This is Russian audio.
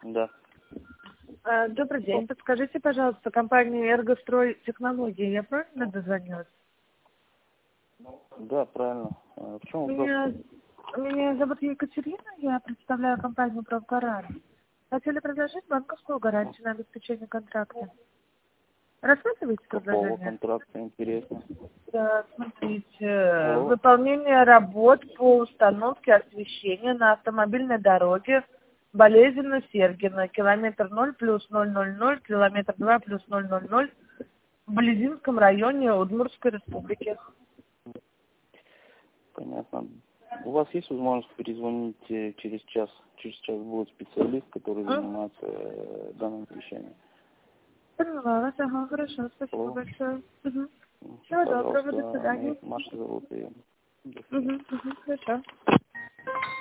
Да. Добрый день. Подскажите, пожалуйста, компания «Эргострой Технологии». Я правильно дозвонилась? Да, правильно. В чем вопрос? Меня зовут Екатерина, я представляю компанию «Правгарант». Хотели предложить банковскую гарантию на обеспечение контракта. Рассматриваете Какого предложение? контракта, интересно? Да, смотрите. Алло. Выполнение работ по установке освещения на автомобильной дороге Болезино-Сергино, километр 0 плюс 000, километр 2 плюс 000, в Близинском районе Удмуртской республики. Понятно. У вас есть возможность перезвонить через час? Через час будет специалист, который занимается данным вещами. Поняла вас, ага, хорошо, спасибо Алло. большое. Всего доброго, до свидания. Маша зовут ее. До свидания. Хорошо.